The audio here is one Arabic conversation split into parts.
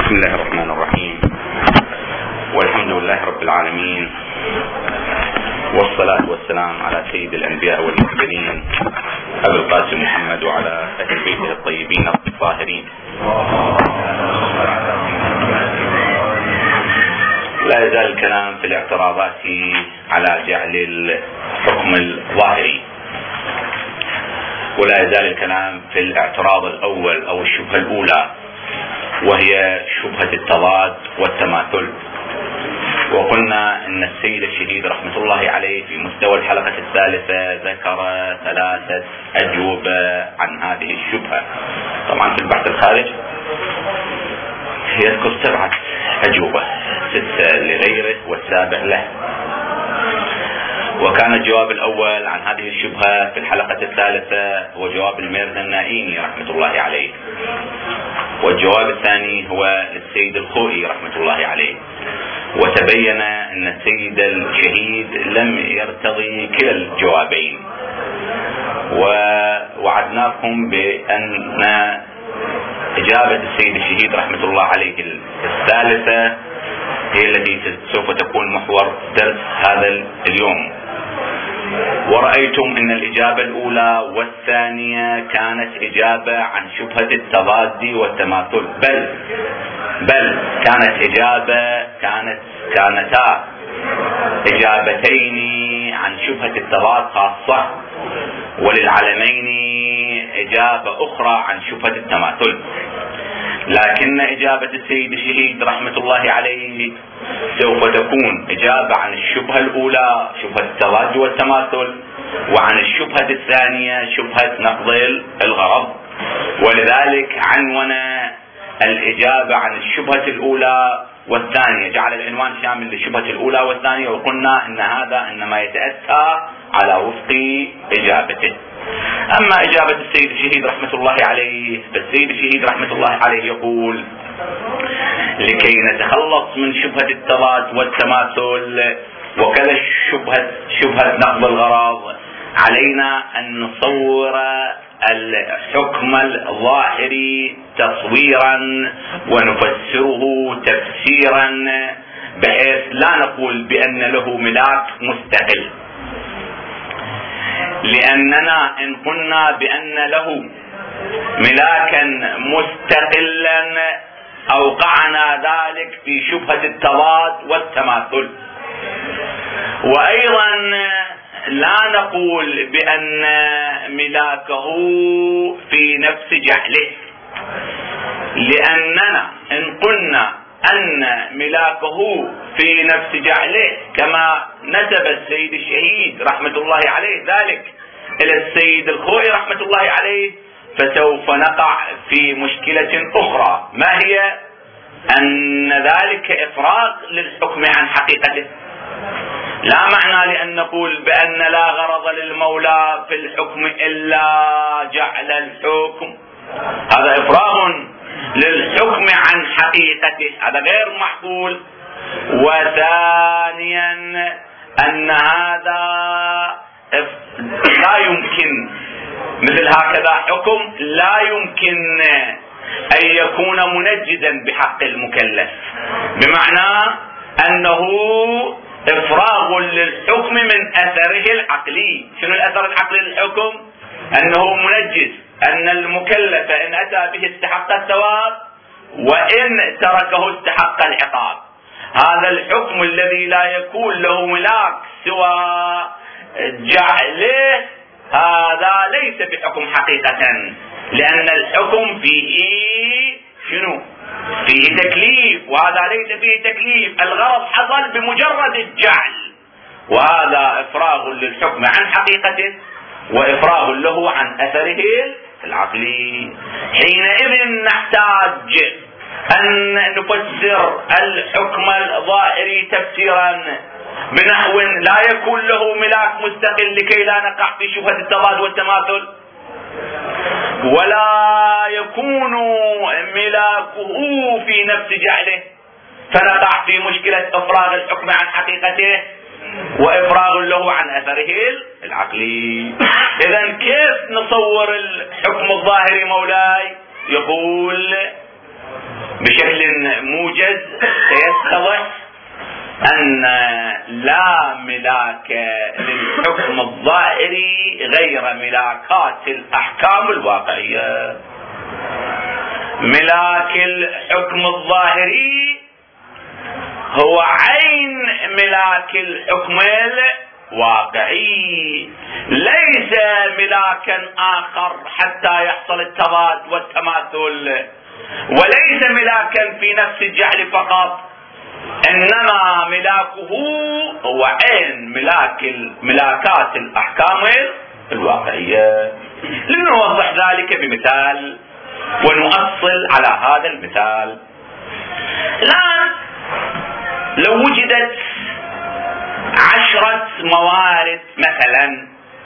بسم الله الرحمن الرحيم، والحمد لله رب العالمين، والصلاة والسلام على سيد الأنبياء والمرسلين أبي القاسم محمد وعلى أهل بيته الطيبين الطاهرين. لا يزال الكلام في الاعتراضات على جعل الحكم الظاهري، ولا يزال الكلام في الاعتراض الأول أو الشبهة الأولى، وهي شبهة التضاد والتماثل. وقلنا ان السيد الشهيد رحمة الله عليه في مستوى الحلقة الثالثة ذكر 3 أجوبة عن هذه الشبهة. طبعا في البحث الخارج يذكر 7 أجوبة، 6 لغيره والسابع له. وكان الجواب الأول عن هذه الشبهة في الحلقة الثالثة هو جواب الميرزا النائيني رحمة الله عليه، والجواب الثاني هو للسيد الخوئي رحمة الله عليه. وتبين أن السيد الشهيد لم يرتضي كلا الجوابين، ووعدناكم بأن إجابة السيد الشهيد رحمة الله عليه الثالثة هي التي سوف تكون محور درس هذا اليوم. ورأيتم أن الإجابة الأولى والثانية كانت إجابة عن شبهة التضاد والتماثل، بل كانتا إجابتين عن شبهة التضاد خاصة، وللعلمين إجابة أخرى عن شبهة التماثل. لكن إجابة السيد الشهيد رحمة الله عليه سوف تكون إجابة عن الشبهة الأولى شبهة التضاد والتماثل، وعن الشبهة الثانية شبهة نقض الغرض. ولذلك عنون الإجابة عن الشبهة الأولى والثانية، جعل العنوان شامل للشبهة الأولى والثانية، وقلنا أن هذا إنما يتأتى على وفق إجابته. أما إجابة السيد الشهيد رحمة الله عليه، فالسيد الشهيد رحمة الله عليه يقول: لكي نتخلص من شبهة التضاد والتماثل وكذا شبهة نقض الغرض، علينا أن نصور الحكم الظاهري تصويرا ونفسره تفسيرا، بحيث لا نقول بأن له ملاك مستقل، لأننا إن قلنا بأن له ملاكا مستقلا أوقعنا ذلك في شبهة التضاد والتماثل. وأيضا لا نقول بأن ملاكه في نفس جعله، لأننا إن قلنا أن ملاكه في نفس جعله كما نسب السيد الشهيد رحمة الله عليه ذلك إلى السيد الخوئي رحمة الله عليه، فسوف نقع في مشكلة أخرى، ما هي؟ أن ذلك إفراغ للحكم عن حقيقته. لا معنى لأن نقول بأن لا غرض للمولى في الحكم إلا جعل الحكم، هذا إفراغ للحكم عن حقيقته، هذا غير معقول. وثانيا أن هذا لا يمكن، مثل هكذا حكم لا يمكن أن يكون منجزا بحق المكلف، بمعنى أنه إفراغ للحكم من أثره العقلي. شنو الأثر العقلي للحكم؟ أنه منجز، أن المكلف إن أتى به استحق الثواب، وإن تركه استحق العقاب. هذا الحكم الذي لا يكون له ملاك سوى جعله، هذا ليس بحكم حقيقة، لأن الحكم فيه شنو؟ فيه تكليف، وهذا ليس فيه تكليف، الغرض حصل بمجرد الجعل، وهذا إفراغ للحكم عن حقيقته وإفراغ له عن أثره العقلي. حينئذ نحتاج أن نفسر الحكم الظاهري تفسيرا بنحو لا يكون له ملاك مستقل، لكي لا نقع في شبهة التضاد والتماثل، ولا يكون ملاكه في نفس جعله، فنقع في مشكلة إفراغ الحكم عن حقيقته وإفراغ له عن أثره العقلي. إذن كيف نصور الحكم الظاهري مولاي؟ يقول بشكل موجز سيتضح أن لا ملاك للحكم الظاهري غير ملاكات الأحكام الواقعية. ملاك الحكم الظاهري هو عين ملاك الحكم الواقعي، ليس ملاكا آخر حتى يحصل التضاد والتماثل، وليس ملاكا في نفس الجهل فقط، إنما ملاكه هو عين ملاكات الأحكام الواقعية. لنوضح ذلك بمثال ونؤصل على هذا المثال. الآن لو وجدت 10 موارد مثلا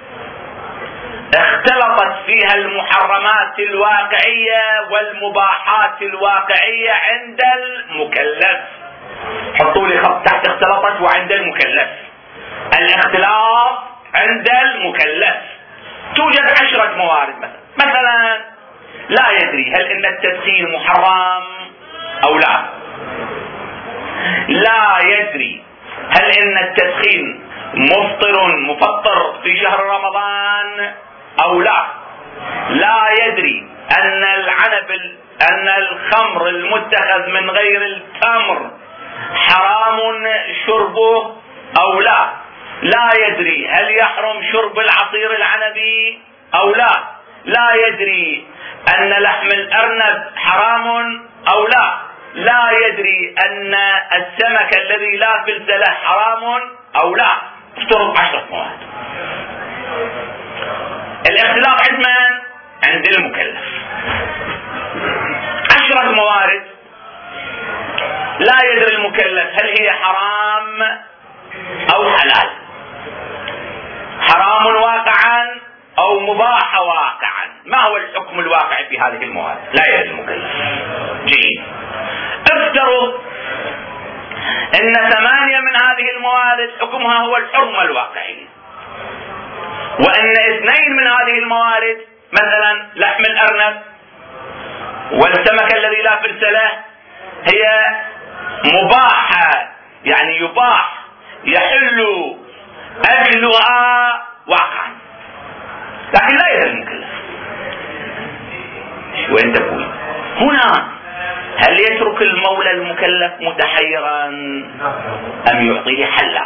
اختلطت فيها المحرمات الواقعية والمباحات الواقعية عند المكلف، حطوا لي خط تحت اختلطت وعند المكلف، الاختلاط عند المكلف. توجد 10 موارد مثلا لا يدري هل ان التدخين محرم او لا، لا يدري هل ان التدخين مفطر في شهر رمضان او لا، لا يدري ان الخمر المتخذ من غير التمر حرام شربه او لا، لا يدري هل يحرم شرب العصير العنبي او لا، لا يدري ان لحم الارنب حرام او لا، لا يدري ان السمك الذي لا فلس له حرام او لا. افترض 10 مواد. الاختلاط عند من؟ عند المكلف. 10 موارد لا يدري المكلف هل هي حرام او حلال، حرام واقعا او مباح واقعا. ما هو الحكم الواقعي في هذه المواد؟ لا يدري المكلف. جيد. افترض ان 8 من هذه الموارد حكمها هو الحرمة الواقعية، وان 2 من هذه الموارد مثلا لحم الارنب والسمك الذي لا فلس له هي مباحة، يعني يباح يحل اكلها واقعا، لكن لا يدري المكلف. وين تكون هنا؟ هل يترك المولى المكلف متحيرا ام يعطيه حلا؟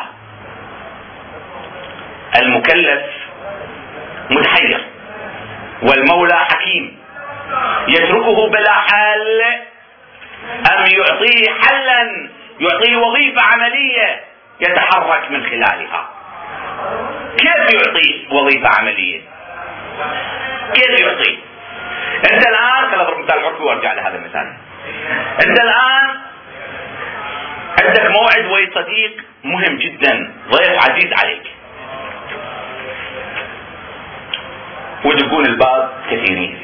المكلف متحير والمولى حكيم، يتركه بلا حل ام يعطيه حلا، يعطيه وظيفة عملية يتحرك من خلالها؟ كيف يعطيه وظيفة عملية؟ كيف يعطيه؟ انت الان، خلينا نضرب مثال عرفي وارجع لهذا المثال. انت الان عندك موعد ويا صديق مهم جدا، ضيف عزيز عليك، ويدقون الباب كثيرين،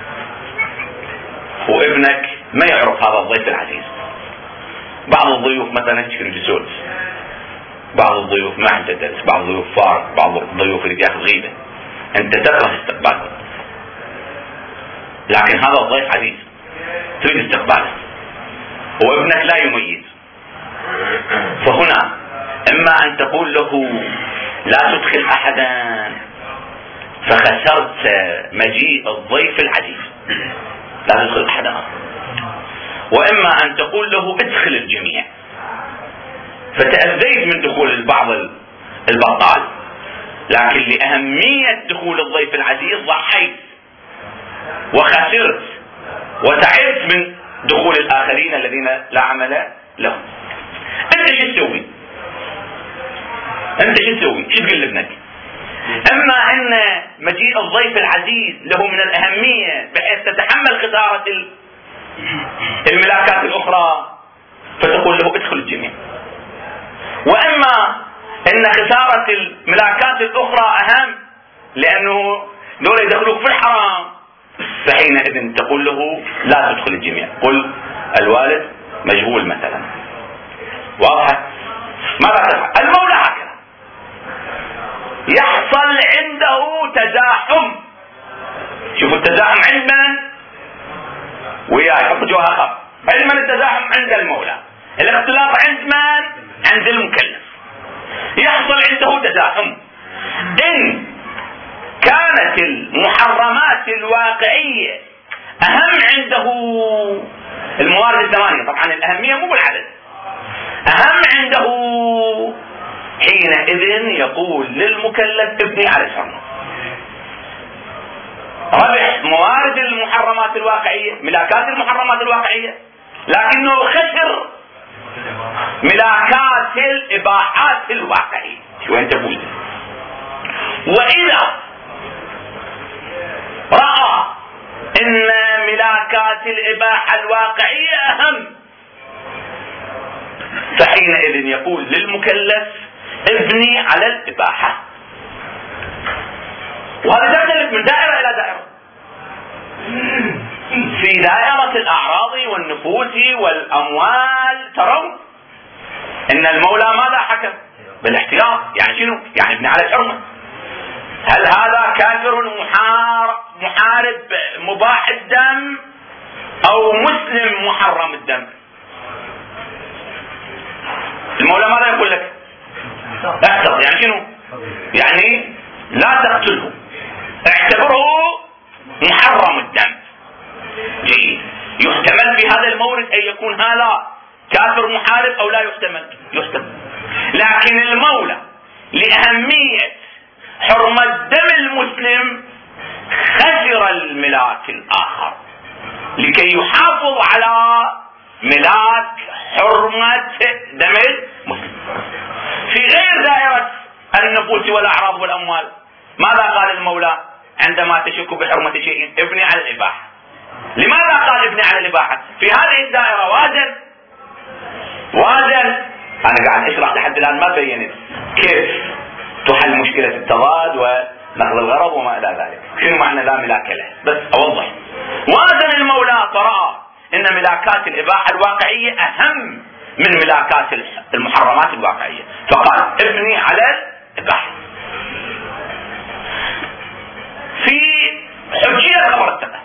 وابنك ما يعرف هذا الضيف العزيز. بعض الضيوف مثلا تشتري جسود، بعض الضيوف ما عنده درس، بعض الضيوف فارق، بعض الضيوف اللي ياخذ غيبه. انت تكره استقباله، لكن هذا الضيف عزيز تريد استقباله، وابنك لا يميز. فهنا اما ان تقول له لا تدخل احدا فخسرت مجيء الضيف العزيز، لا تدخل احدا، واما ان تقول له ادخل الجميع، فتأذيت من دخول البعض البطال، لكن لأهمية دخول الضيف العزيز ضحيت وخسرت وتعبت من دخول الآخرين الذين لا عمل لهم. انت شو تسوي؟ شو تقول لابنك؟ اما ان مجيء الضيف العزيز له من الأهمية بحيث تتحمل خسارة الملاكات الأخرى فتقول له ادخل الجميع، واما ان خسارة الملاكات الاخرى اهم لانه دول يدخلوك في الحرام، فحينئذ تقول له لا تدخل الجميع، قل الوالد مشغول مثلا. واضح؟ ماذا تفعل؟ المولى هكذا يحصل عنده تزاحم. شوفوا التزاحم عند من؟ وياه يحط جوها خط، علما التزاحم عند المولى، الاختلاط عند من؟ عند المكلف. يحصل عنده تزاحم. إن كانت المحرمات الواقعية أهم عنده الموارد الثمانية، طبعا الأهمية مو بالعدد، أهم عنده، حينئذ يقول للمكلف ابني على الحرمة. ربح موارد المحرمات الواقعية، ملاكات المحرمات الواقعية، لكنه خسر ملاكات الإباحات الواقعية. شو أنت تقول؟ وإذا رأى إن ملاكات الإباحة الواقعية أهم، فحينئذ يقول للمكلف ابني على الإباحة. وهذا تختلف من دائرة إلى دائرة. في دائرة الأعراض والنفوس والأموال ترون إن المولى ماذا حكم؟ بالاحتياط. يعني شنو؟ يعني ابني على الحرمة. هل هذا كافر محارب مباح الدم أو مسلم محرم الدم؟ المولى ماذا يقول لك؟ احتر. يعني شنو؟ يعني لا تقتله، اعتبره محرم الدم. جيد. يحتمل في هذا المورد أن يكون هذا كافر محارب أو لا يحتمل؟ يحتمل. لكن المولى لأهمية حرمة دم المسلم خسر الملاك الآخر لكي يحافظ على ملاك حرمة دم المسلم. في غير دائرة النفوس والأعراض والأموال ماذا قال المولى عندما تشك بحرمة شيء؟ ابني على الإباحة. لماذا قال ابني على الإباحة؟ في هذه الدائرة وازن. أنا قاعد أشرح لحد الآن ما بينت كيف تحل مشكلة التضاد ونقض الغرض وما إلى ذلك. شنو معنى لا ملاك له؟ بس أوضح. وازن المولى فرأى إن ملاكات الإباحة الواقعية أهم من ملاكات المحرمات الواقعية، فقال ابني على الإباحة. في حجية خبر الثقة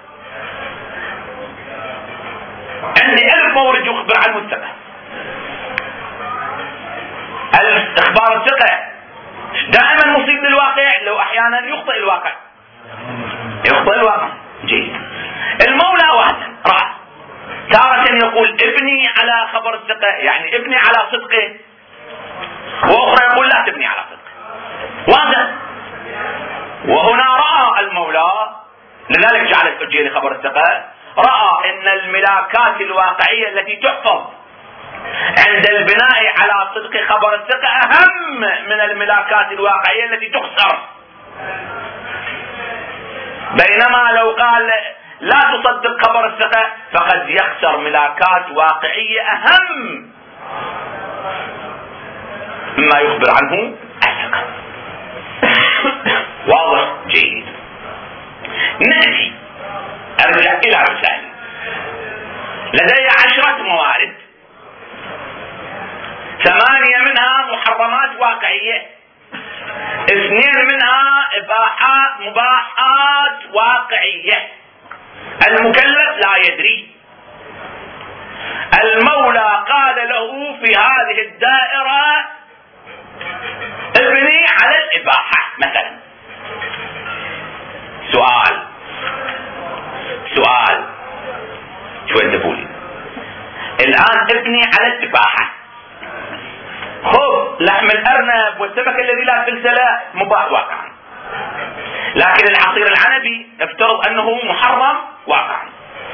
عندي 1000 مورد يخبر عنه الثقة. اخبار الثقة دائما مصيب للواقع، لو احيانا يخطئ الواقع. جيد. المولى وحده رأى تارة يقول ابني على خبر الثقة، يعني ابني على صدقه، واخرى يقول لا تبني على صدقه. واضح. وهنا رأى المولى، لذلك جعل الحجية لخبر الثقة، رأى ان الملاكات الواقعية التي تحفظ عند البناء على صدق خبر الثقة أهم من الملاكات الواقعية التي تخسر. بينما لو قال لا تصدق خبر الثقة فقد يخسر ملاكات واقعية أهم مما يخبر عنه الثقة. واضح؟ جيد. نأتي أرجع إلى رسالة. لدي 10 موارد، 8 منها محرمات واقعية، 2 منها مباحات واقعية. المكلف لا يدري. المولى قال له في هذه الدائرة ابني على الإباحة مثلا. سؤال شو انت تقولي الآن؟ ابني على الإباحة. خذ لحم الأرنب والسمك الذي لا سلسلة مباح واقعا، لكن العصير العنبي افترض أنه محرم واقعا.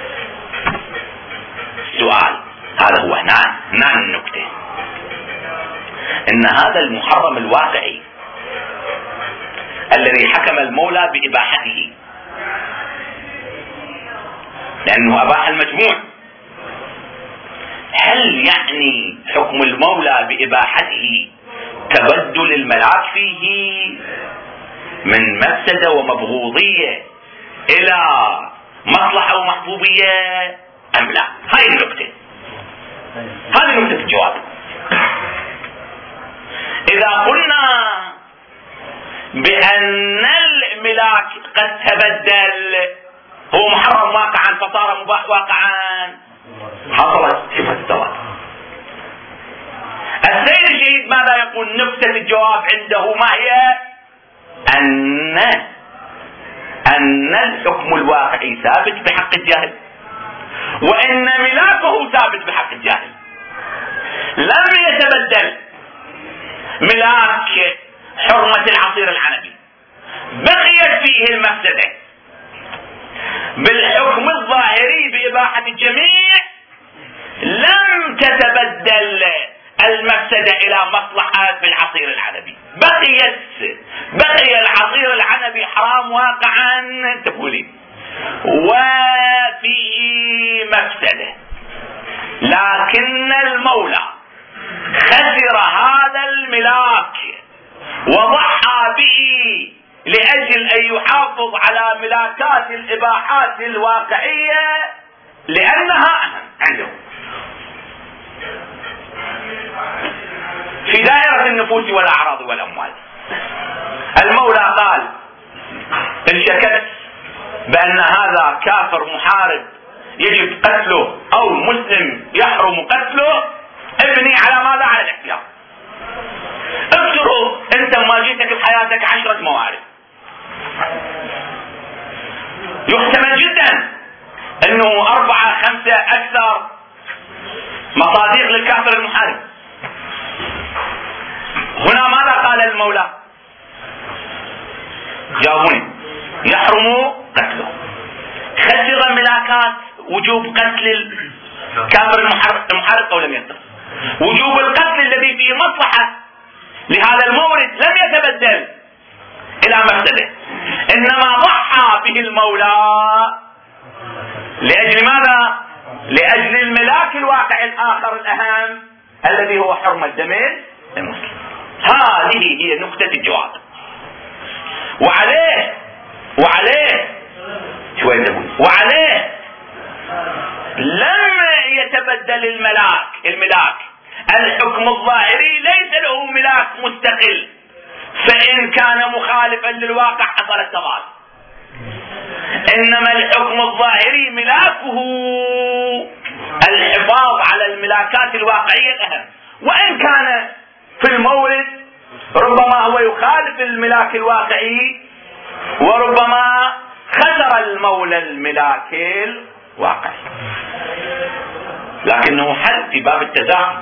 السؤال هذا هو هنا النكتة، إن هذا المحرم الواقعي الذي حكم المولى بإباحته، لأنه أباح المجموع، هل يعني حكم المولى بإباحته تبدل الملاك فيه من مفسدة ومبغوضية إلى مصلحة ومحبوبية أم لا؟ هاي النكتة، هذه نكتة الجواب. إذا قلنا بأن الملاك قد تبدل، هو محرم واقعا فصار مباح واقعا، حصلت شبهة التواتر. السيد الشهيد ماذا يقول؟ نكتة الجواب عنده ما هي؟ أن الحكم الواقعي ثابت بحق الجاهل، وإن ملاكه ثابت بحق الجاهل. لم يتبدل ملاك حرمة العصير العنبي، بقيت فيه المفسدة بالحكم الظاهري بإباحة الجميع، لم تتبدل المفسدة إلى مصلحة بالعصير العنبي، بقي العصير العنبي حرام واقعا تقولين وفيه مفسدة، لكن المولى خسر هذا الملاك وضحى به لأجل أن يحافظ على ملاكات الإباحات الواقعية لأنها أهم عنده في دائرة النفوس والأعراض والأموال. المولى قال إن شككت بأن هذا كافر محارب يجب قتله أو مسلم يحرم قتله، ابني على ماذا؟ على الاحتياط. افترض انت ما جيتك بحياتك 10 موارد، يحتمل جدا انه 4 5 اكثر مصادق للكافر المحارب. هنا ماذا قال المولى؟ جاوبوني. يحرم قتله. خسر ملاكات وجوب قتل الكافر المحارب او لم يتفق؟ وجوب القتل الذي فيه مصلحة لهذا المورد لم يتبدل الى مفسده، انما ضحى به المولى لاجل ماذا؟ لاجل الملاك الواقع الاخر الاهم الذي هو حرمة دم المسلم. هذه هي نقطة الجواب. وعليه لم يتبدل الملاك. الحكم الظاهري ليس له ملاك مستقل، فإن كان مخالفا للواقع حصل التضاد. إنما الحكم الظاهري ملاكه الحفاظ على الملاكات الواقعية الأهم، وإن كان في المورد ربما هو يخالف الملاك الواقعي، وربما خسر المولى الملاك الواقعي، لكنه حل في باب التزاحم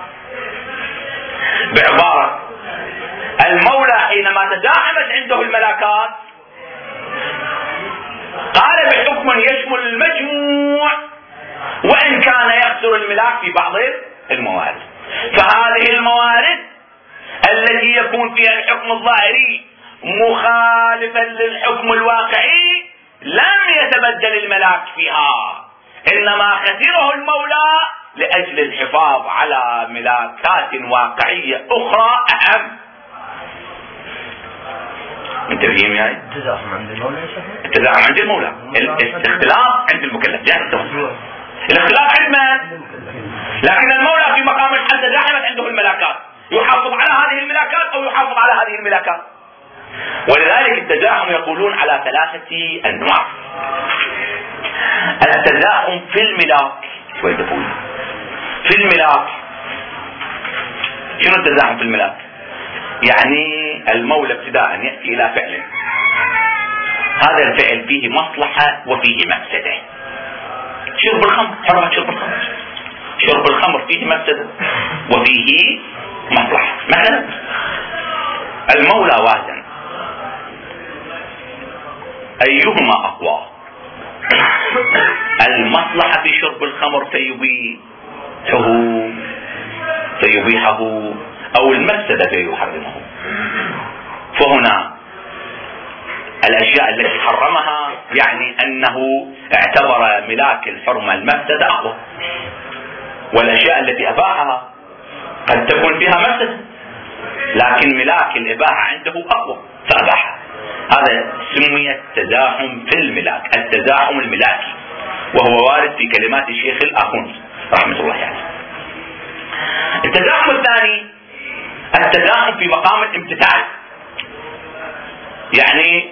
بعبارة المولى حينما تزاحمت عنده الملاكات قال بحكم يشمل المجموع وإن كان يخسر الملاك في بعض الموارد. فهذه الموارد التي يكون فيها الحكم الظاهري مخالفا للحكم الواقعي لم يتبدل الملاك فيها، إنما خسره المولى لأجل الحفاظ على ملاكات واقعية أخرى أهم. منتبهين يا التزاحم عند المولى؟ التزاحم عند المولى، الاختلاف عند المكلف. الاختلاف عند من؟ لكن المولى في مقام الحد تزاحمت عنده الملاكات، يحافظ على هذه الملاكات أو يحافظ على هذه الملاكات. ولذلك التزاحم يقولون على 3 أنواع. التزاحم في الملاك، في الملاك شنو التزاحم في الملاك؟ يعني المولى ابتداء يأتي إلى فعل، هذا الفعل فيه مصلحة وفيه مفسدة. شرب الخمر، حرمة شرب الخمر. شرب الخمر فيه مفسدة وفيه مصلحة. مثلا المولى وازن أيهما أقوى، المصلحة في شرب الخمر فيبيحه أو المفسدة فيحرمه. فهنا الأشياء التي حرمها يعني أنه اعتبر ملاك الحرمة المفسدة أقوى، والأشياء التي أباحها قد تكون فيها مفسدة لكن ملاك الإباحة عنده أقوى فأباحها. هذا سمي التزاحم في الملاك، التزاحم الملاكي، وهو وارد في كلمات الشيخ الآخوند رحمة الله عليه. التزاحم الثاني التزاحم في مقام الامتثال، يعني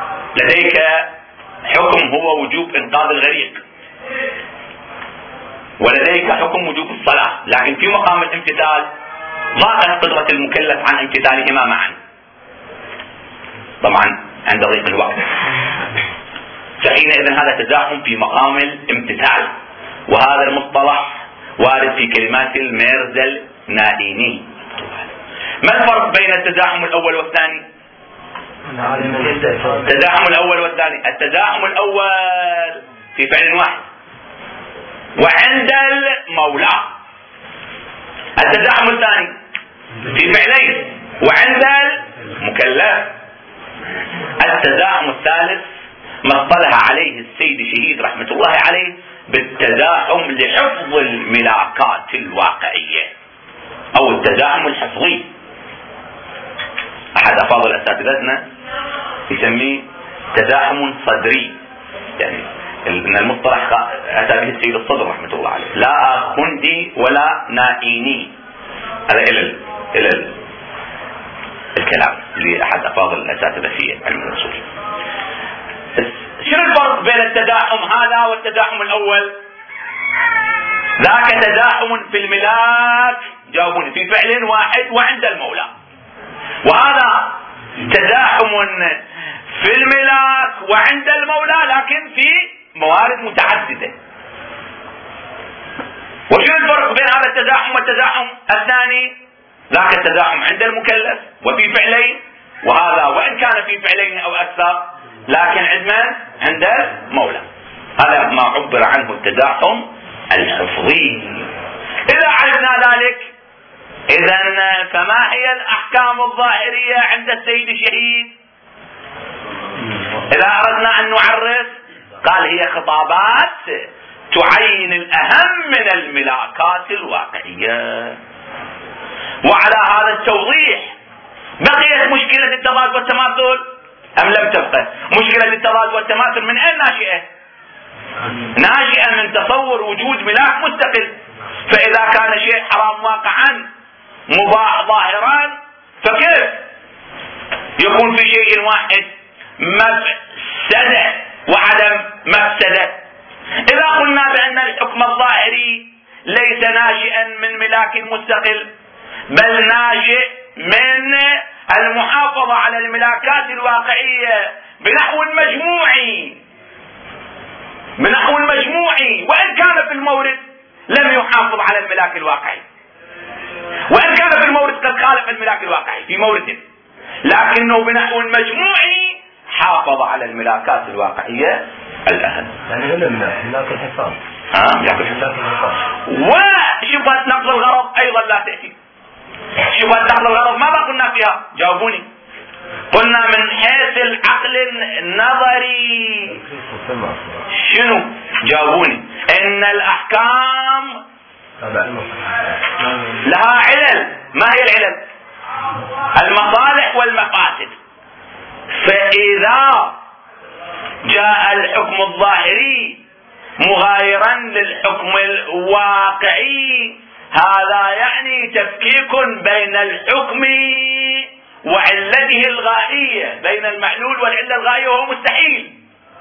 لديك حكم هو وجوب إنقاذ الغريق، ولديك حكم وجوب الصلاة، لكن في مقام الامتثال ضاقت قدرة المكلف عن امتثالهما معا، طبعا عند ضيق الوقت، فحينئذ هذا تزاحم في مقام الامتثال. وهذا المصطلح وارد في كلمات الميرزل نائيني. ما الفرق بين التزاحم الأول والثاني؟ التزاحم الأول والثاني، التزاحم الأول في فعل واحد وعند المولى، التزاحم الثاني في فعلين وعند المكلف. التزاحم الثالث ما اصطلح عليه السيد شهيد رحمة الله عليه بالتزاحم لحفظ الملاكات الواقعية أو التزاحم الحفظي. أحد أفاضل أساتذتنا يسميه تزاحم صدري، يعني ان المصطلح اتى به السيد الصدر رحمه الله عليه، لا خندي ولا نائيني. هذا الى الكلام لاحد افاضل الاساتذه في علم الاصول. شنو الفرق بين التزاحم هذا والتزاحم الاول؟ ذاك تزاحم في الملاك، جاوبوني، في فعل واحد وعند المولى، وهذا تزاحم في الملاك وعند المولى لكن في موارد متعددة. وشو الفرق بين هذا التزاحم والتزاحم الثاني؟ ذاك التزاحم عند المكلف وفي فعلين، وهذا وإن كان في فعلين أو أكثر لكن عند المولى. هذا ما عبر عنه التزاحم الحفظي. إذا عرفنا ذلك، إذن فما هي الأحكام الظاهرية عند السيد الشهيد؟ إذا أردنا أن نعرف قال هي خطابات تعين الأهم من الملاكات الواقعية. وعلى هذا التوضيح بقيت مشكلة التضاد والتماثل أم لم تبقى؟ مشكلة التضاد والتماثل من أين ناشئة؟ ناشئة من تصور وجود ملاك مستقل. فإذا كان شيء حرام واقعا مباح ظاهرا، فكيف يكون في شيء واحد مفسدة وعدم مفسدة؟ إذا قلنا بأن الحكم الظاهري ليس ناشئا من ملاك مستقل بل ناشئ من المحافظة على الملاكات الواقعية بنحو المجموعي، وإن كان في المورد لم يحافظ على الملاك الواقعي، وإن كان في المورد قد خالف الملاك الواقعي في مورده، لكنه بنحو المجموعي حافظ على الملاكات الواقعية الأهم. يعني ملاك الحفاظ. ملاك الحفاظ. وشبهة نقل الغرض أيضا لا تأتي. شبهة نقل الغرض ماذا قلنا فيها؟ جاوبوني. قلنا من حيث العقل النظري شنو؟ جاوبوني. إن الأحكام لها علل. ما هي العلل؟ المصالح والمفاسد. فإذا جاء الحكم الظاهري مغايرا للحكم الواقعي، هذا يعني تفكيك بين الحكم وعلته الغائية، بين المعلول والعلة الغائية، وهو مستحيل.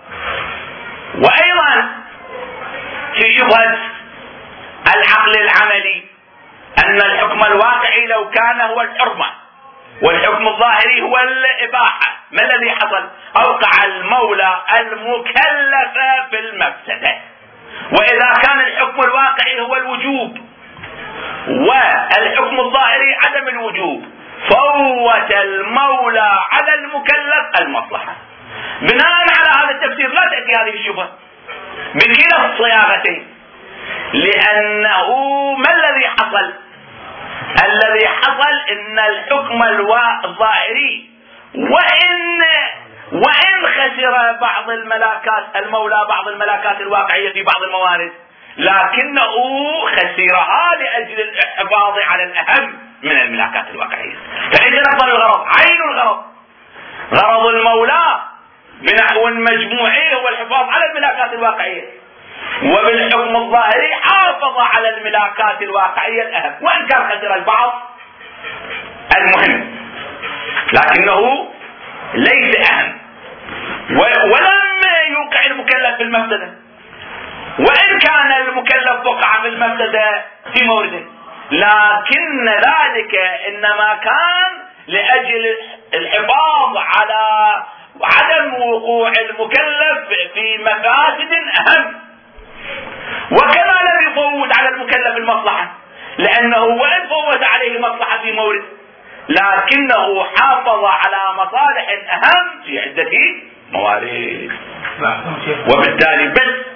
وأيضا في شبهة العقل العملي أن الحكم الواقعي لو كان هو الحرمة والحكم الظاهري هو الإباحة، ما الذي حصل؟ أوقع المولى المكلف في المفسدة. وإذا كان الحكم الواقعي هو الوجوب والحكم الظاهري عدم الوجوب، فوت المولى على المكلف المصلحة. بناء على هذا التفسير لا تأتي هذه الشبهة بكلا الصياغتين، لأنه ما الذي حصل؟ الذي حصل ان الحكم الظاهري وإن خسر بعض الملاكات المولى بعض الملاكات الواقعية في بعض الموارد، لكنه خسرها لأجل الحفاظ على الأهم من الملاكات الواقعية. فإذا نقل الغرض، عين الغرض، غرض المولى بنحو مجموعي هو الحفاظ على الملاكات الواقعية، وبالحكم الظاهري حافظ على الملاكات الواقعية الأهم، وإن كان خسر البعض المهم لكنه ليس أهم. ولم يوقع المكلف في المفسدة، وإن كان المكلف وقع في المفسدة في مورد، لكن ذلك إنما كان لأجل الحفاظ على عدم وقوع المكلف في مفاسد أهم. وكما لم يفوت على المكلف المصلحة، لأنه وإن فوت عليه مصلحة في مورد لكنه حافظ على مصالح أهم في عدة موارد. وبالتالي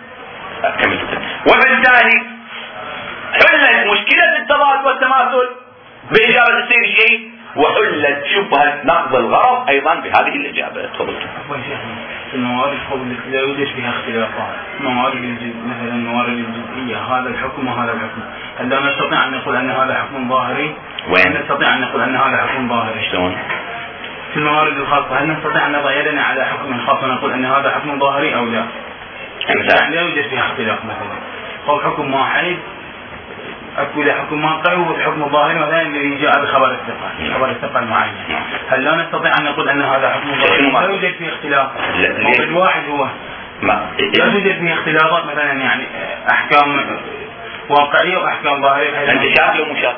حلت مشكلة التضاد والتماثل بإجابة السيد الشيء، وحلت شبهة نقض الغرض أيضا بهذه الإجابة. تفضل. الموارد لا يوجد فيها اختلافات، مثلا الموارد الجزئية، هذا الحكم وهذا الحكم، هل لا نستطيع أن نقول أن هذا حكم ظاهري؟ وين نستطيع أن نقول أن هذا حكم ظاهري؟ شلون؟ في الموارد الخاصة هل نستطيع أن نضع يدنا على حكم خاص ونقول أن هذا حكم ظاهري أو لا؟ لا يوجد فيها اختلاف، مثلا أو حكم واحد أكو له حكم واقعي والحكم الظاهري مثلا الذي جاء بخبر الثقة المعين، هل لا نستطيع أن نقول أن هذا حكم ظاهري؟ لا يوجد فيه اختلاف. موضوع الواحد هو لا يوجد فيه اختلافات، مثلا يعني أحكام واقعية وأحكام ظاهرية. أنت شاك لو مشاك؟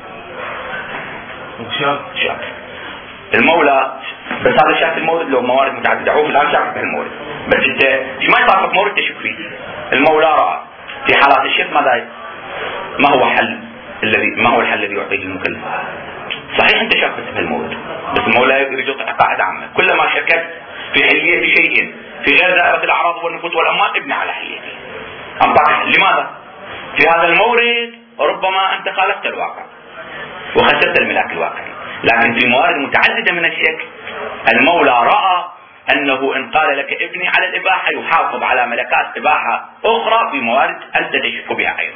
شاك. المولى بس هذا شاك المورد لو موارد متعددة، هو الآن شاك بهالمورد، بس أنت ما يطابق مورد تشك فيه. المولى رأى في حالات الشك ماذا؟ ما هو الحل الذي يعطيه المكلف؟ صحيح انت شككت في المورد، بس المولى يريد قاعدة عامة، كلما شككت في حلية شيء في غير دائرة الأعراض والنفوس والأموال ابني على حليته. لماذا؟ في هذا المورد ربما أنت خالفت الواقع وخسرت الملاك الواقعي، لكن في موارد متعددة من الشك المولى رأى أنه إن قال لك ابني على الإباحة يحافظ على ملكات إباحة أخرى في موارد أنت تشك بها أيضا.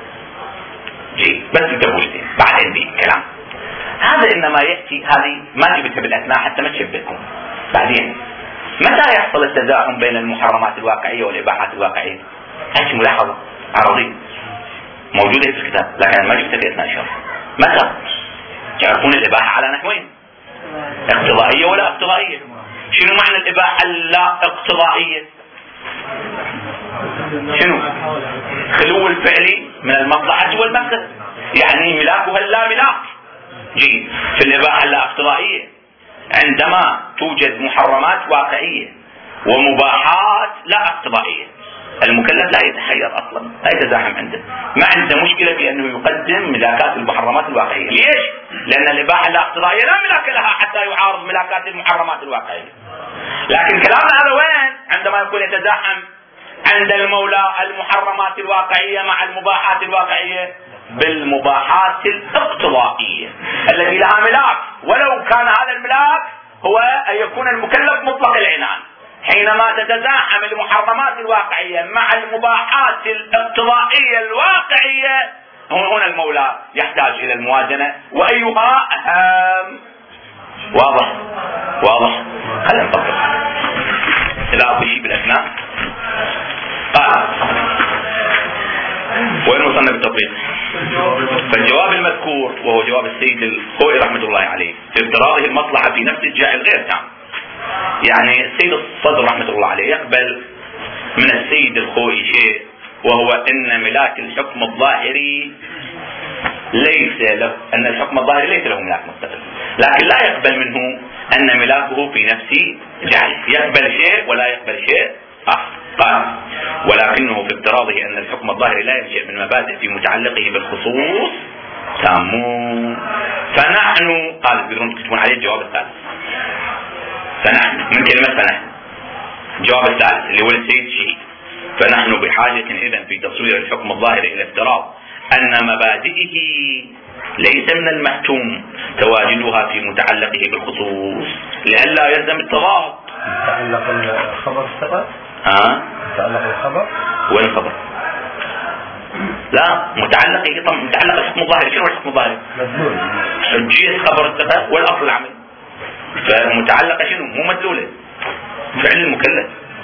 بس انتبهوا لي بعد عندي كلام هذا انما يأتي، هذه ما جبتها بالاثناء حتى ما تشبهكم. بعدين متى يحصل التزاحم بين المحرمات الواقعية والإباحات الواقعية؟ هذه ملاحظة عرضية موجودة في الكتاب لكن ما جبتها في اثناء الشرح. متى تعرفون الإباحة على نحوين، اقتضائية ولا اقتضائية؟ شنو معنى الإباحة اللا اقتضائية؟ شنو؟ خلو الفعل من المصلحة والمفسدة، يعني ملاكها لا ملاك. في الإباحة لا اقتضائية عندما توجد محرمات واقعية ومباحات لا اقتضائية، المكلف لا يتحير اصلا، لا يتزاحم عنده، ما عنده مشكلة في انه يقدم ملاكات المحرمات الواقعية. ليش؟ لان الإباحة لا اقتضائية لا ملاك لها حتى يعارض ملاكات المحرمات الواقعية. لكن كلامنا هذا وين؟ عندما يكون يتزاحم عند المولى المحرمات الواقعية مع المباحات الواقعية بالمباحات الاقتضائية التي لها ملاك، ولو كان هذا الملاك هو أن يكون المكلف مطلق العنان. حينما تتزاحم المحرمات الواقعية مع المباحات الاقتضائية الواقعية هنا المولى يحتاج إلى الموازنة، وأيها أهم. واضح؟ خلينا نطبق إذا أبو شيء بالأثناء. قال وين وصلنا بالتطبيق؟ فالجواب المذكور وهو جواب السيد الخوئي رحمة الله عليه في افتراضه المصلحة في نفس الجاعل غير تام. يعني السيد الصدر رحمة الله عليه يقبل من السيد الخوئي شيء، وهو ان ملاك الحكم الظاهري ليس له، ان الحكم الظاهري ليس له ملاك مستقل، لكن لا يقبل منه ان ملاكه في نفس جعله، يقبل شيء ولا يقبل شيء آخر. قال ولكنه في افتراضه ان الحكم الظاهري لا ينشأ من مبادئ في متعلقه بالخصوص تامون، فنحن قال بدون تكتبون عليه الجواب الثالث، فنحن من كلمة فنحن الجواب الثالث اللي هو السيد الشيء، فنحن بحاجة إذن في تصوير الحكم الظاهري إلى افتراض أن مبادئه ليس من المحتوم تواجدها في متعلقه بالخصوص لئلا يلزم التضاد. متعلق الخبر السبب؟ متعلق الخبر؟ وين الخبر؟ لا متعلق الحكم الظاهري. شنو الحكم الظاهري؟ مدلول حجية خبر السبب والأصل العمل، فمتعلقة شنو؟ مو مدلولة، فعل المكلف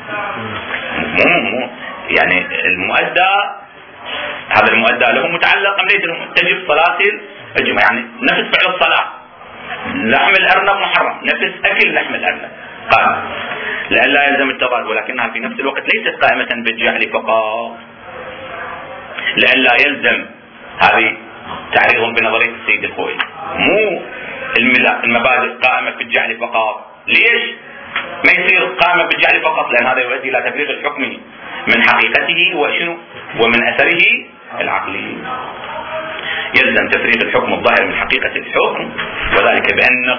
مو يعني المؤدى، هذا المؤدى له متعلق أم ليس له؟ تجب صلاة الجمعة، يعني نفس فعل الصلاة، لحم الأرنب محرم، نفس أكل لحم الأرنب. قال لئلا يلزم التضاد ولكنها في نفس الوقت ليست قائمة بالجعل فقط، لئلا يلزم هذه تعريضهم بنظرية السيد الخوئي، مو المبادئ قائمة بالجعل فقط. ليش ما يصير قائمة بالجعل فقط؟ لأن هذا يؤدي إلى تفريغ الحكم من حقيقته وشنو ومن أثره العقلي. يلزم تفريغ الحكم الظاهر من حقيقة الحكم، وذلك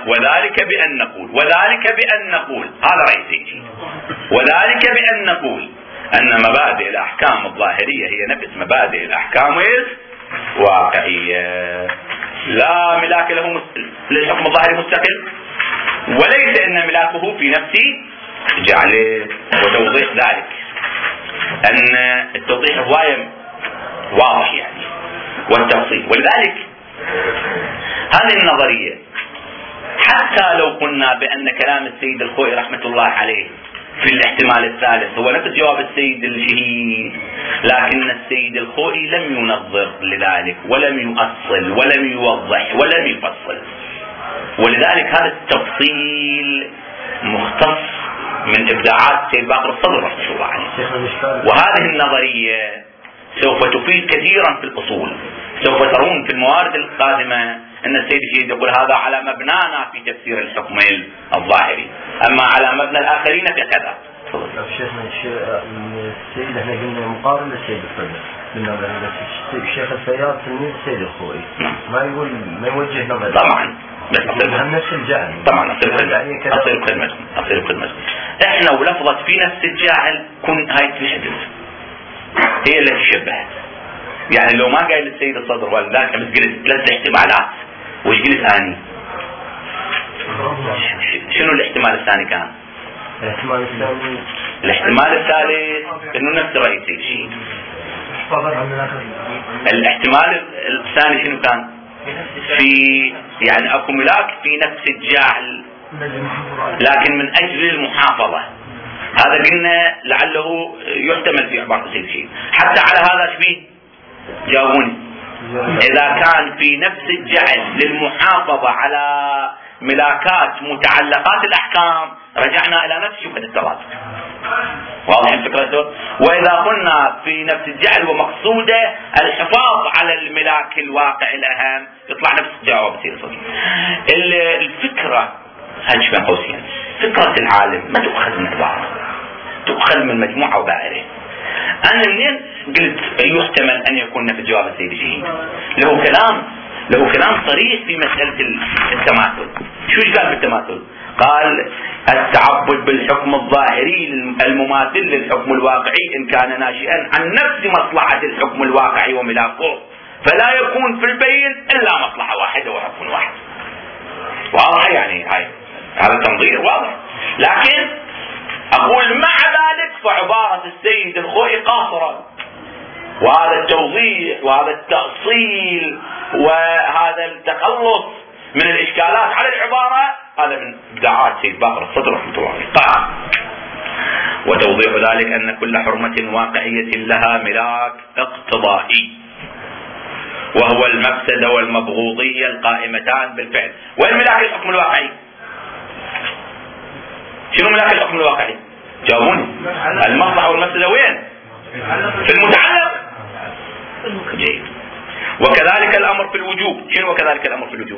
بأن نقول هذا رأي سيدي، وذلك بأن نقول أن مبادئ الأحكام الظاهرية هي نفس مبادئ الأحكام الواقعية، لا ملاك له للحكم الظاهري مستقل، وليس أن ملاكه في نفس جعله. وتوضيح ذلك أن التوضيح الضايم واضح يعني والتفصيل. ولذلك هذه النظرية حتى لو قلنا بأن كلام السيد الخوئي رحمة الله عليه في الاحتمال الثالث هو نفس جواب السيد الشهيد، لكن السيد الخوئي لم ينظر لذلك ولم يؤصل ولم يوضح ولم يفصل، ولذلك هذا التفصيل مختص من إبداعات سيد باقر الصدر رحمه الله عليه. وهذه النظرية سوف تفيد كثيرا في الأصول. سوف ترون في الموارد القادمة أن السيد الشهيد يقول هذا على مبنانا في تفسير الحكم الظاهري، أما على مبنى الآخرين فكذا. شيخنا السيد احنا قلنا مقارن للسيد الصدر، الشيخ السيار تلميذ السيد الخوئي، ما يوجه نظر طبعا، بس نفس الجعل طبعا أصير بخدمتكم. احنا ولفظت في نفس الجاعل كن هاي الحدث هي التي شبهت. يعني لو ما قايل السيد الصدر ولذلك بس قلت 3 احتمالات، وش قلت ثاني؟ شنو الاحتمال الثاني كان؟ الاحتمال الثالث انه نفس الرئيسي الشيء. الاحتمال الثاني شنو كان؟ في يعني اكو ملاك في نفس الجعل لكن من اجل المحافظة. هذا قلنا لعله يحتمل في عبارة السيد الشهيد. حتى على هذا شبيه جاوبوني. اذا كان في نفس الجعل للمحافظة على ملاكات متعلقات الاحكام رجعنا الى نفس شبهة الترادف. واضح الفكرة؟ واذا قلنا في نفس الجعل ومقصوده الحفاظ على الملاك الواقع الاهم يطلع نفس جواب السيد الصدر. الفكرة هاي بين قوسين فكرة العالم ما تؤخذ من عبارة، تؤخذ من مجموعة ودائرة. أنا منين قلت يحتمل أن يكون في جواب السيد الشهيد؟ له كلام صريح في مسألة التماثل. شو قال بالتماثل؟ قال التعبد بالحكم الظاهري المماثل للحكم الواقعي إن كان ناشئا عن نفس مصلحة الحكم الواقعي وملاكه فلا يكون في البين إلا مصلحة واحدة وحكم واحد. واضح يعني هاي هذا التنظير واضح. لكن أقول مع ذلك فعبارة السيد الخوئي قاصرة، وهذا التوضيح وهذا التأصيل وهذا التخلص من الإشكالات على العبارة هذا من إبداعات سيد باقر الصدر رحمه الله عليه. وتوضيح ذلك أن كل حرمة واقعية لها ملاك اقتضائي وهو المفسدة والمبغوضية القائمتان بالفعل. وين ملاك الحكم الواقعي؟ شنو ملاك الحكم الواقعي؟ جاوبوني. المصلحة والمفسدة وين؟ في المتعلق. جيد. وكذلك الأمر في الوجوب. شنو وكذلك الأمر في الوجوب؟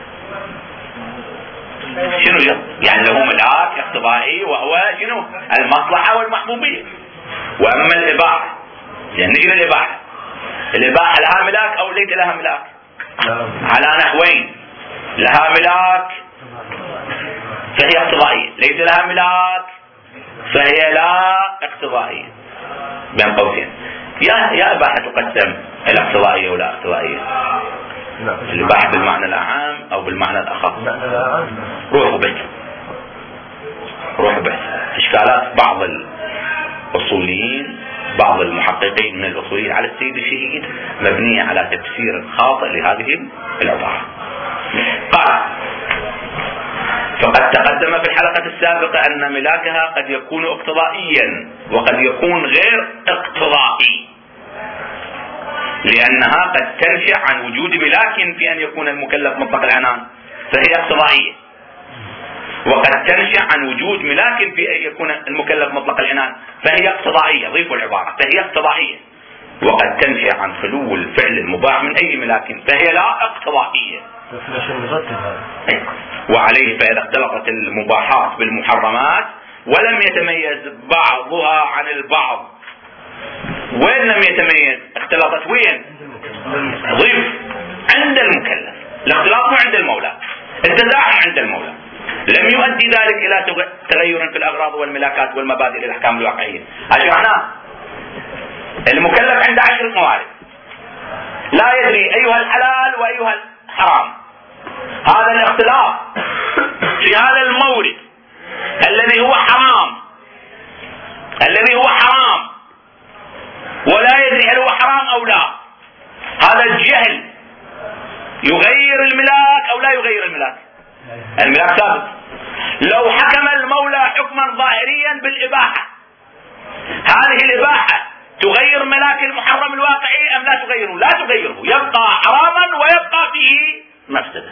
شنو يعني له ملاك اقتضائي وهو شنو؟ المصلحة والمحبوبية. وأما الإباحة يعني نجي للإباحة، الإباحة لها ملاك أو ليس لها ملاك؟ على نحوين، لها ملاك فهي اقتضائية، ليس لها ملاك فهي لا اقتضائية. بين قوسين يا إباحة تقسم إلى اقتضائية ولا اقتضائية؟ الإباحة بالمعنى العام أو بالمعنى الأخص؟ روحوا بحث إشكالات بعض الأصوليين بعض المحققين من الأصوليين على السيد الشهيد مبنية على تفسير خاطئ لهذه العبارة. قال فقد تقدم في الحلقة السابقة أن ملاكها قد يكون اقتضائيا وقد يكون غير اقتضائي، لأنها قد تنشأ عن وجود ملاك في أن يكون المكلف مطلق العنان فهي اقتضائية، وقد تنشأ عن وجود ملاك في أن يكون المكلف مطلق العنان فهي اقتضائية. ضيفوا العبارة فهي اقتضائية. وقد تنهي عن خلو الفعل المباح من أي ملاك، فهي لا اقتضائية. وعليه فإذا اختلطت المباحات بالمحرمات ولم يتميز بعضها عن البعض، وين لم يتميز؟ اختلطت وين؟ ضيف عند المكلف، الاختلاط مو عند المولى، التزاحم عند المولى، لم يؤدي ذلك إلى تغير في الأغراض والملاكات والمبادئ للأحكام الواقعية. أشرحنا المكلف عنده 10 موارد، لا يدري أيها الحلال وأيها الحرام. هذا الاختلاط في هذا المورد الذي هو حرام ولا يدري هل هو حرام أو لا، هذا الجهل يغير الملاك أو لا يغير الملاك؟ الملاك ثابت. لو حكم المولى حكما ظاهريا بالإباحة، هذه الإباحة تغير ملاك المحرم الواقعي أم لا تغيره؟ لا تغيره، يبقى حراما ويبقى فيه مفسدة.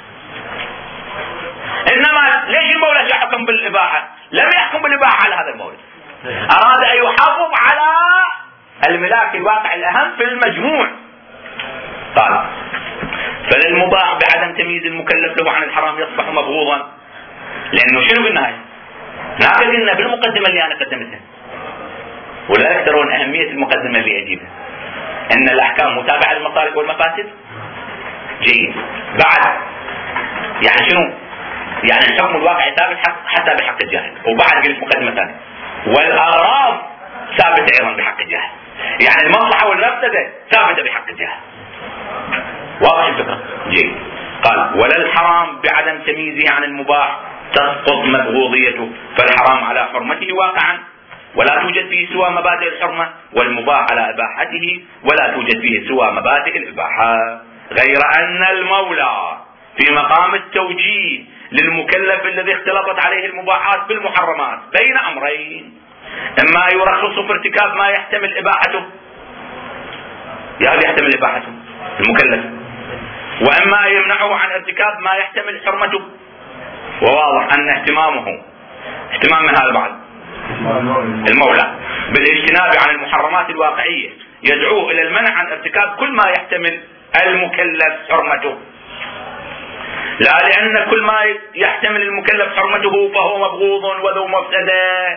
إنما ليش المولى يحكم بالإباحة؟ لم يحكم بالإباحة على هذا المولد، أراد أن يحافظ على الملاك الواقع الأهم في المجموع. قال فللمباح بعدم تمييز المكلف له عن الحرام يصبح مبغوضا، لأنه شنو بالنهاية؟ ناقل لنا بالمقدمة اللي أنا قدمتها، ولا ترون أهمية المقدمة اللي أجيبها، أن الأحكام متابعة للمصالح والمفاسد. جيد. بعد يعني شنو؟ يعني الحكم الواقعي ثابت حتى بحق الجاهل، وبعد قلت مقدمة ثانية والأغراض ثابتة أيضا بحق الجاهل، يعني المصلحة والمفسدة ثابتة بحق الجاهل. واضح الفكرة؟ جيد. قال ولا الحرام بعدم تمييزه عن المباح تسقط مبغوضيته، فالحرام على حرمته واقعا ولا توجد فيه سوى مبادئ الحرمة، والمباح على إباحته ولا توجد فيه سوى مبادئ الإباحة، غير أن المولى في مقام التوجيه للمكلف الذي اختلطت عليه المباحات بالمحرمات بين أمرين: إما يرخص في ارتكاب ما يحتمل إباحته، يحتمل إباحته المكلف، وإما يمنعه عن ارتكاب ما يحتمل حرمته. وواضح أن اهتمام من هذا بعد المولى بالاجتناب عن المحرمات الواقعية يدعوه إلى المنع عن ارتكاب كل ما يحتمل المكلف حرمته، لا لأن كل ما يحتمل المكلف حرمته فهو مبغوض وذو مفسدة.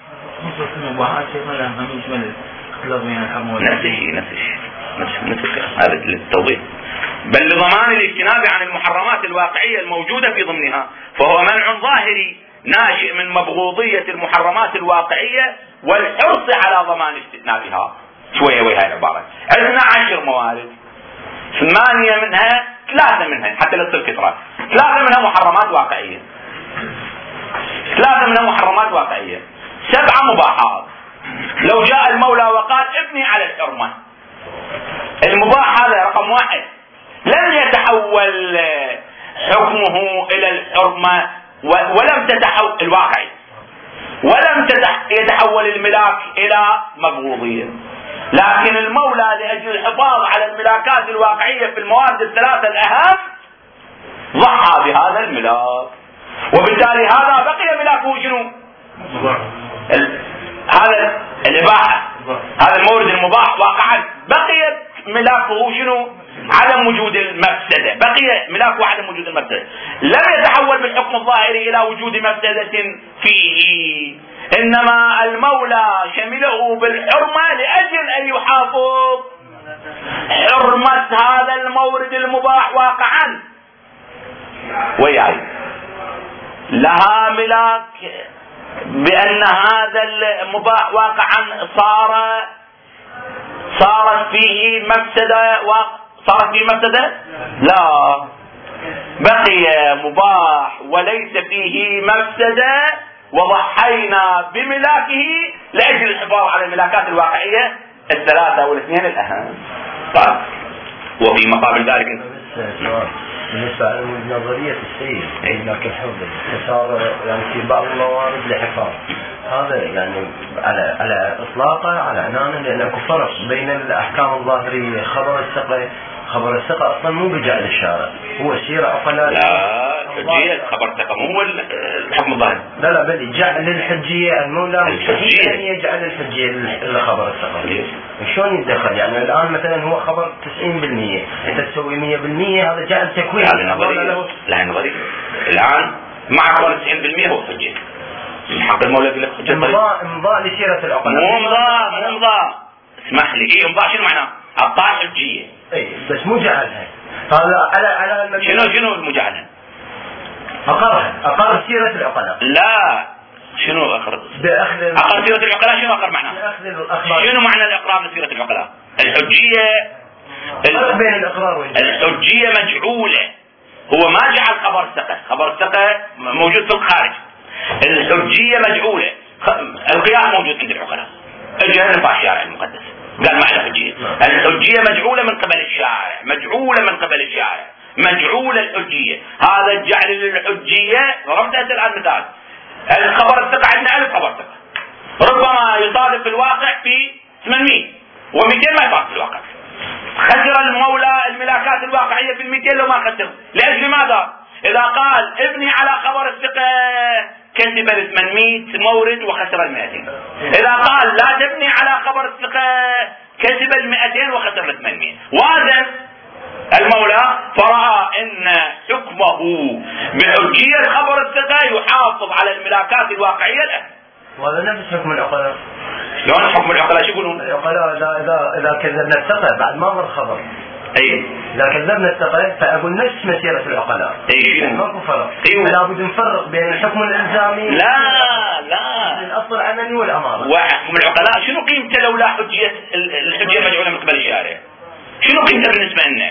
نفس هذا التوضيح. بل لضمان الاجتناب عن المحرمات الواقعية الموجودة في ضمنها، فهو منع ظاهري ناشئ من مبغوضية المحرمات الواقعية والحرص على ضمان اجتنابها. شوية وهي العبارة. عندنا 10 موارد، 8 منها 3 منها حتى لا تصير كثرات، 3 منها محرمات واقعية، 3 منها محرمات واقعية، 7 مباحات. لو جاء المولى وقال ابني على الحرمة، المباح هذا رقم 1 لم يتحول حكمه إلى الحرمة ولم تتحول الواقعي، ولم يتحول الملاك إلى مبغوضية، لكن المولى لأجل الحفاظ على الملاكات الواقعية في الموارد الثلاثة الأهم ضحى بهذا الملاك، وبالتالي هذا بقي ملاكه شنو؟ هذا الإباحة، هذا المورد المباح واقعا بقي ملاكه شنو؟ عدم وجود المفسدة، بقي ملاكه عدم وجود المفسدة، لم يتحول بالحكم الظاهري إلى وجود مفسدة فيه، إنما المولى شمله بالحرمة لأجل أن يحافظ حرمة هذا المورد المباح واقعا. وياي لها ملاك بأن هذا المباح واقعا صارت فيه مفسدة لا، بقي مباح وليس فيه مفسدة، وضحينا بملاكه لأجل الحفاظ على الملاكات الواقعية الثلاثة والاثنين الأهم. طيب وفي مقابل ذلك بالنسبة لنظرية السيد ملاك الحر صار يعني في بعض الموارد لحفاظ، هذا يعني على إطلاقه على عنانه، لأن اكو فرق بين الأحكام الظاهرية. خبر الثقة أصلا مو بجعل الشارع، هو سيرة أقل. لا الحجية خبر ثقة مو الحكم الظاهري. لا بل جعل الحجية المولى مستحيل أن يجعل الحجية الخبر الثقة. شلون يتدخل؟ يعني الآن مثلا هو خبر 90% أنت تسوي 100%، هذا جعل تكوين. لا نظري الآن مع خبر 90% هو حجية. حق المولى يقول لك حجة. امضاء لسيرة العقلاء. مو امضاء اسمح لي. ايه امضاء شنو معناه؟ اعطاء حجية. اي بس مو جعلها. هذا على شنو المجعلها؟ أقر سيرة العقلاء. لا شنو أقر سيرة العقلاء؟ شنو أقر معناه؟ شنو معنى الإقرار لسيرة العقلاء؟ الحجية بين الإقرار الحجية مجعولة. هو ما جعل خبر الثقة موجود في الخارج. الحجية مجعولة. القياس موجود عند العقلاء. اجى نفع الشارع المقدس قال معنى الحجية. الحجية مجعولة من قبل الشارع. مجعولة الحجية. هذا الجعل للحجية. ضربت الآن مثال الخبر الثقة عندنا 1000 خبر ثقة، ربما يصادف الواقع في 800 و200 ما يصادف الواقع. خسر المولى الملاكات الواقعية في 200 لو ما خسر. لأجل ماذا؟ إذا قال ابني على خبر الثقة كسب 800 مورد وخسر 200. إذا قال لا تبني على خبر الثقة كسب 200 وخسر 800. وازن المولى فرأى ان حكمه بحجية خبر الثقة يحافظ على الملاكات الواقعية له. وهذا نفس حكم العقلاء. شلون حكم العقلاء؟ شو يقولون؟ العقلاء اذا كذبنا الثقة بعد ما مر خبر. اي اذا كذبنا الثقة فاقول نفس مسيرة العقلاء. اي ماكو فرق. لابد نفرق بين الحكم الالزامي. لا الاصل العملي والامارة. وحكم العقلاء شنو قيمته لولا حجية الحجية مجعولة من قبل الشارع؟ شنو قيمته بالنسبة لنا؟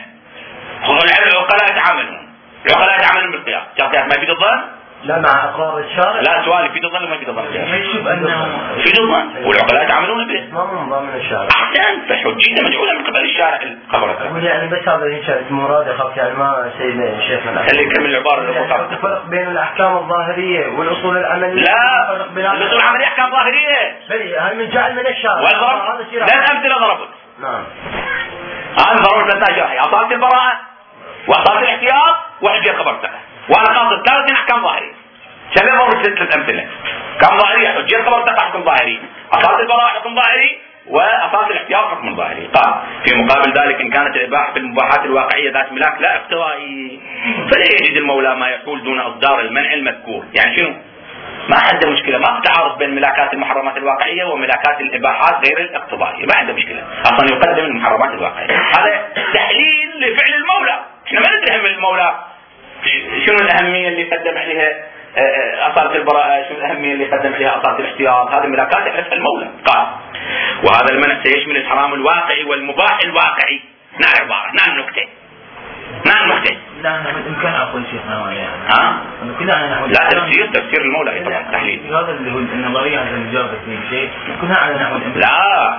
العقلاء يتعاملون بالقياس. ما يفيد الظن؟ لا مع اقرار الشارع. لا سؤال يفيد الظن وما يفيد الظن؟ يشوف انه يفيد الظن والعقلاء يتعاملون به. ما من ضمن الشارع. احسن فحجيته مجعولة من قبل الشارع الخبر. يعني بس هذا هيك مراد اخاف يعني ما سيدنا الشيخ خلي يكمل العبارة. يعني فرق بين الاحكام الظاهرية والاصول العملية. لا الاصول العملية احكام ظاهرية. بلي هاي من جعل من الشارع. هذا لا امثلة ضربت. نعم. أنا ضرورة نتاجه أصالة البراءة وأصالة الاحتياط وحجية خبر ثقة. وأنا قاصد ثلاث أحكام ظاهرية. شباب ضرورة 6 أمثلة. أحكام ظاهرية حجية خبر ثقة حكم ظاهري، أصالة البراءة حكم ظاهري، وأصالة الاحتياط حكم ظاهري. قال في مقابل ذلك إن كانت الإباحة في المباحات الواقعية ذات ملاك لا اقتضائي فلا يجد المولى ما يحول دون إصدار المنع المذكور. يعني شنو؟ ما عنده مشكلة. ما في تعارض بين ملاكات المحرمات الواقعية وملاكات الإباحات غير الاقتضائية. ما عنده مشكلة. أصلا يقدم المحرمات الواقعية. هذا تحليل لفعل المولى. احنا ما ندري هم المولى شنو الأهمية اللي قدم عليها أصالة البراءة، شنو الأهمية اللي قدم عليها أصالة الاحتياط. هذه ملاكات يعرفها المولى. قال وهذا المنع سيشمل الحرام الواقعي والمباح الواقعي. نعم عبارة نعم نكتة. لا أنا بالإمكان أقول شيخنا يعني لا تفسير المولى أيضا تحليل. هذا اللي هو النظرية هذا اللي جابت لي شيء كلها على نحو الإمكان. لا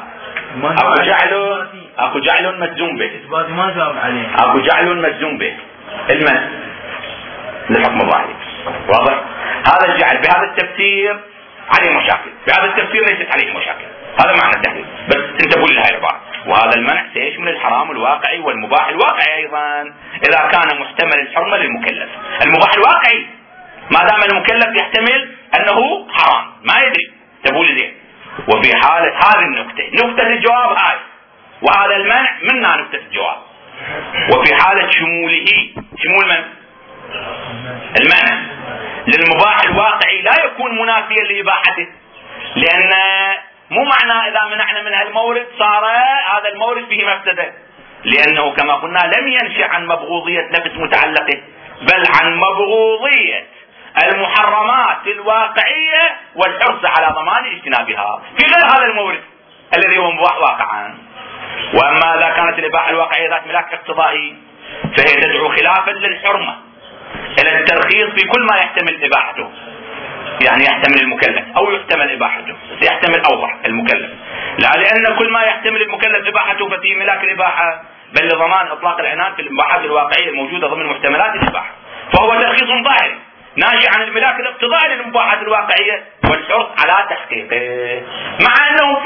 أكو جعل مجزوم به. إثباتي ما جاوب عليه. أكو جعل مجزوم به المنع للحكم الظاهري. واضح؟ هذا الجعل بهذا التفسير عليه مشاكل، بهذا التفسير ليست عليه مشاكل. هذا معنى التحليل. بس انتبهوا لهذه العبارة. وهذا المنع سيشمل الحرام الواقعي والمباح الواقعي أيضا إذا كان محتمل الحرمة للمكلف. المباح الواقعي ما دام المكلف يحتمل أنه حرام ما يدري. انتبهوا لي. وفي حالة هذه نقطة الجواب هاي وهذا المنع منا نقطة الجواب. وفي حالة شموله شمول من؟ المنع للمباح الواقعي لا يكون منافيا لإباحته. لأن مو معنى إذا منعنا من هالمورد صار هذا المورد فيه مفسدة. لأنه كما قلنا لم ينشأ عن مبغوضية نفس متعلقه بل عن مبغوضية المحرمات الواقعية والحرص على ضمان اجتنابها في غير هذا المورد الذي هو مباح واقعا. وأما إذا كانت الإباحة الواقعية ذات ملاك اقتضائي فهي تدعو خلافا للحرمة إلى الترخيص في كل ما يحتمل إباحته. يعني يحتمل المكلف أو يحتمل إباحته. يحتمل أوضح المكلف. لا لأن كل ما يحتمل المكلف إباحته ففيه ملاك الإباحة بل لضمان إطلاق العنان في الإباحات الواقعية الموجودة ضمن محتملات الإباحة. فهو ترخيص ظاهري ناشئ عن الملاك الاقتضائي للمباحات الواقعية والحرص على تحقيقه. مع أنه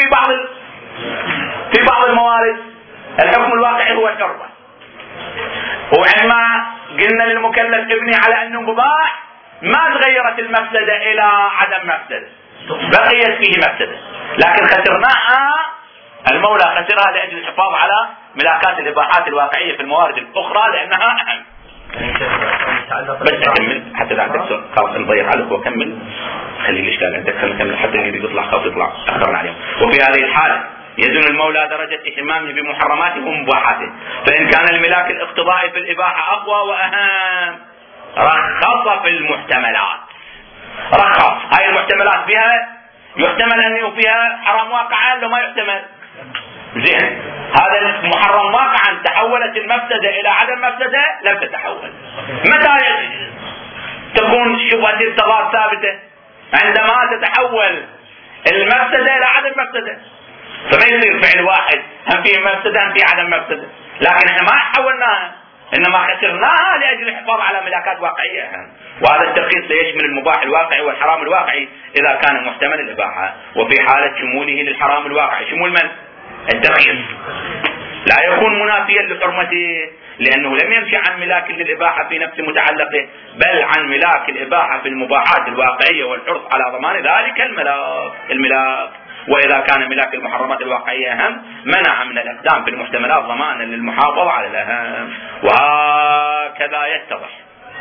في بعض الموارد الحكم الواقعي هو الحرمة. وعندما قلنا للمكلف ابني على انه مباح، ما تغيرت المفسدة الى عدم مفسدة، بقيت فيه مفسدة، لكن خسرناها، المولى خسرها لاجل الحفاظ على ملاكات الاباحات الواقعية في الموارد الاخرى لانها اهم. بس اكمل حتى اذا عندك سؤال خلاص نضيق عليك واكمل، خلي الاشكال عندك، خلينا نكمل حتى اللي يطلع خلاص يطلع اخبرنا عليهم. وفي هذه الحالة يزن المولى درجة اهتمامه بمحرماته ومباحاته، فإن كان الملاك الاقتضائي في الإباحة أقوى وأهم رخص في المحتملات. رخص هاي المحتملات فيها يحتمل أن فيها حرام واقعا لو ما يحتمل. زين هذا المحرم واقعا تحولت المفسدة إلى عدم مفسدة لم تتحول. متى تكون شبهة التضاد ثابتة؟ عندما تتحول المفسدة إلى عدم مفسدة، فما يصير فعل واحد هم فيه مفسدة هم فيه عدم مفسدة، لكن احنا ما حولناها انما خسرناها لاجل الحفاظ على ملاكات واقعية. وهذا الترخيص سيشمل المباح الواقعي والحرام الواقعي اذا كان محتمل الاباحة، وفي حالة شموله للحرام الواقعي شمول من؟ الترخيص لا يكون منافيا لحرمته، لانه لم يمشي عن ملاك للاباحة في نفس متعلقه، بل عن ملاك الاباحة في المباحات الواقعية والحرص على ضمان ذلك الملاك. وإذا كان ملاك المحرمات الواقعية أهم منع من الإقدام في المحتملات ضمانا للمحافظة على الأهم. وهكذا يتضح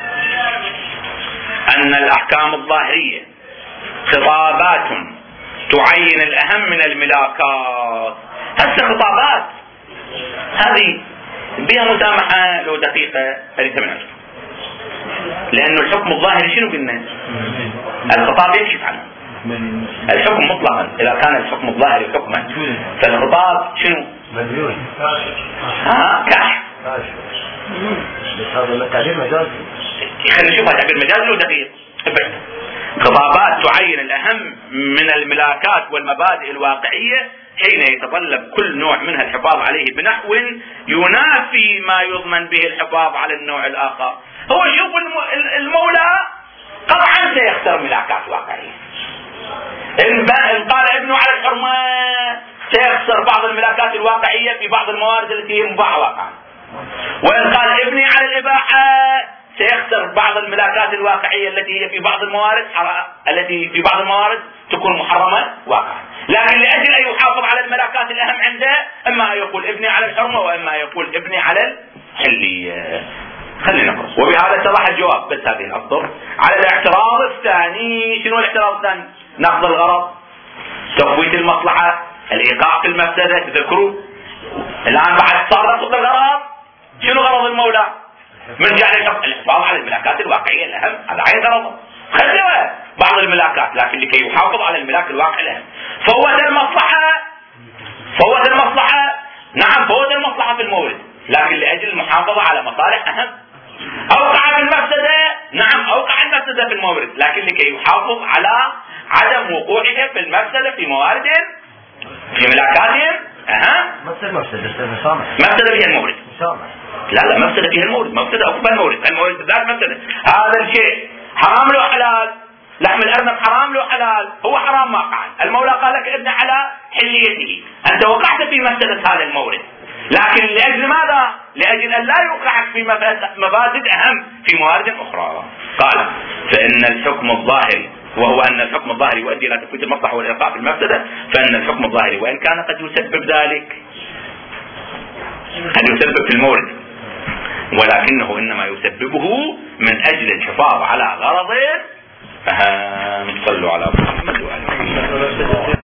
أن الأحكام الظاهرية خطابات تعين الأهم من الملاكات. هسه خطابات هذه بها مسامحة لو دقيقة ليس من عشر، لأنه الحكم الظاهري شنو قلنا؟ الخطاب يكشف عنه الحكم مطلقا اذا كان الحكم الظاهري حكما، فالخطاب شنو؟ مدلول كاشف. بس هذا تعبير مجازي، خلينا نشوفها تعبير مجازي ودقيق. خطابات تعين الاهم من الملاكات والمبادئ الواقعية حين يتطلب كل نوع منها الحفاظ عليه بنحو ينافي ما يضمن به الحفاظ على النوع الاخر. هو شوف المولى قطعا سيختار ملاكات واقعية. إن قال ابنه على الحرمة سيخسر بعض الملاكات الواقعية في بعض الموارد التي هي مباحة واقعا، وإن قال ابني على الإباحة سيخسر بعض الملاكات الواقعية التي هي في بعض الموارد تكون محرمة واقعا. لكن لأجل أن يحافظ على الملاكات الأهم عنده إما أن يقول ابني على الحرمة وإما أن يقول ابني على الحلية. خلينا نقرأ. وبهذا اتضح الجواب، بس هذه الأفضل على الاعتراض الثاني. شنو الاعتراض الثاني؟ نقض الغرض، تفويت المصلحة، الإيقاع في المفسدة. تذكروا الآن بعد صار نقض الغرض. شنو غرض المولى؟ من جعل الحفاظ على الملاكات الواقعية الأهم، هذا عين غرضه. خسر بعض الملاكات لكن لكي يحافظ على الملاك الواقعي الأهم. فوت المصلحة، نعم فوت المصلحة في المورد، لكن لأجل المحافظة على مصالح أهم. أوقع في المفسدة، نعم أوقع المفسدة في المورد، لكن لكي يحافظ على عدم وقوعها في المفسدة في موارد في ملاكاتهم مفسدة فيها المورد. لا مفسدة فيها المورد، مفسدة أقوى المورد بالذات مفسدة. هذا الشيء حرام له حلال، لحم الأرنب حرام له حلال، هو حرام واقعا. المولى قال لك ابن على حليته، أنت وقعت في مفسدة هذا المورد، لكن لأجل ماذا؟ لأجل أن لا يوقعك في مفاسد أهم في موارد أخرى. قال فإن الحكم الظاهري، وهو أن الحكم الظاهري يؤدي إلى تفويت المصلحة والإيقاع في المفسدة، فإن الحكم الظاهري وإن كان قد يسبب ذلك، قد يسبب في المورد، ولكنه إنما يسببه من أجل الحفاظ على غرضه. صلوا على محمد وآل محمد.